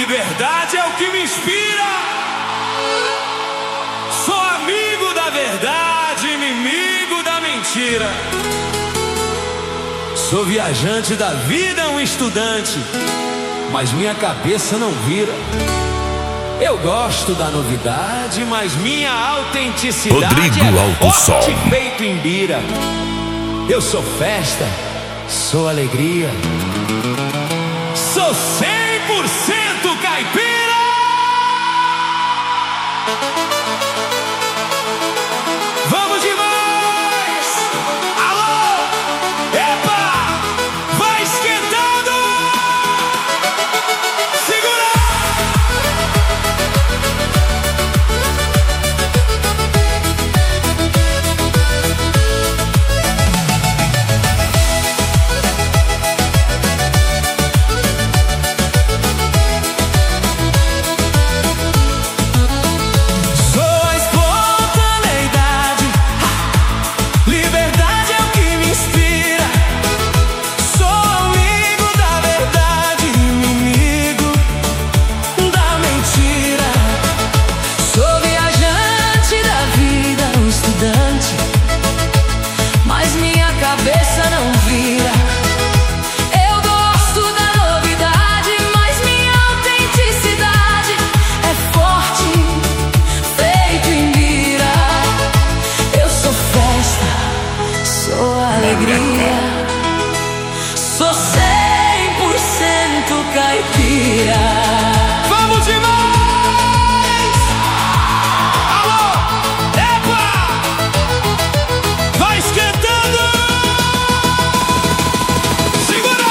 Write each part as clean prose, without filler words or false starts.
liberdade é o que me inspira. Sou amigo da verdade, inimigo da mentira. Sou viajante da vida, um estudante, mas minha cabeça não vira. Eu gosto da novidade, mas minha autenticidade Rodrigo é forte Alto feito em bira. Eu sou festa, sou alegria, sou 100% caipira. Vamos demais! Alô! Epa! Vai esquentando! Segura! Sou 100% caipira. Vamos demais! Alô! Epa! Vai esquentando! Segura!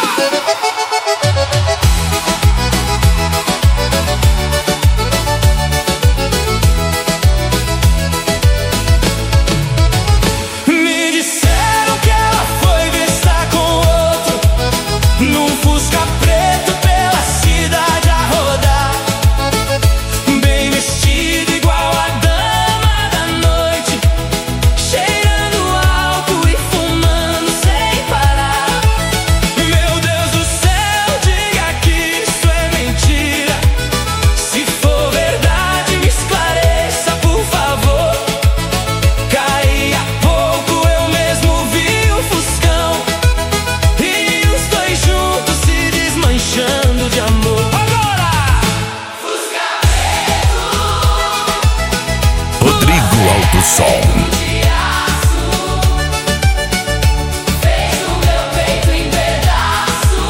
Me disseram que ela foi bestar com outro num Fusca preto pela cidade a rodar, bem vestido igual a dama da noite, cheirando álcool e fumando sem parar. Meu Deus do céu, diga que isso é mentira. Se for verdade, me esclareça, por favor. Caí há pouco, eu mesmo vi o Fuscão e os dois juntos se desmanchando de amor. Agora! Fusca preto, Rodrigo Alto Som. de aço, fez o meu peito em pedaço.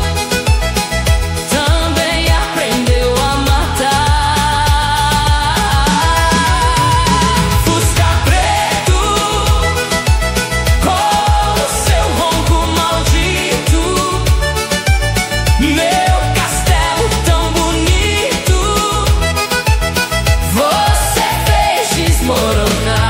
Também aprendeu a matar. Fusca preto, com o seu ronco maldito, meu castelo tão bonito, você fez desmoronar.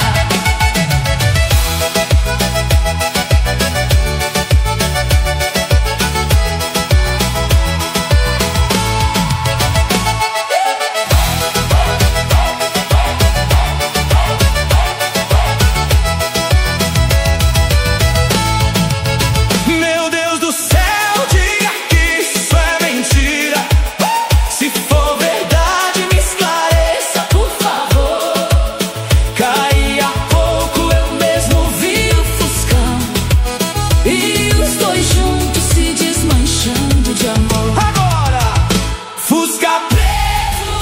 Meu Deus do céu, diga que isso é mentira. Se for verdade, me esclareça, por favor. Caí há pouco, eu mesmo vi o Fuscão e os dois juntos se desmanchando de amor. Agora! Fusca preto,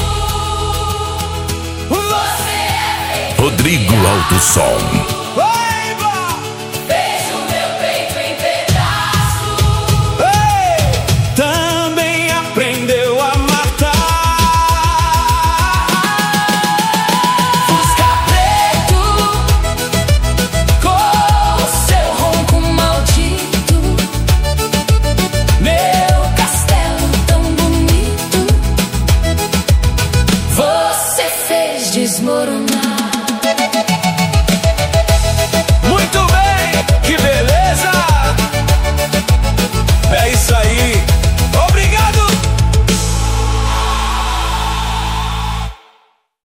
você é Rodrigo Alto Som. fez o meu peito em pedaço. Também aprendeu a matar. Fusca preto, com o seu ronco maldito, meu castelo tão bonito, você fez desmoronar.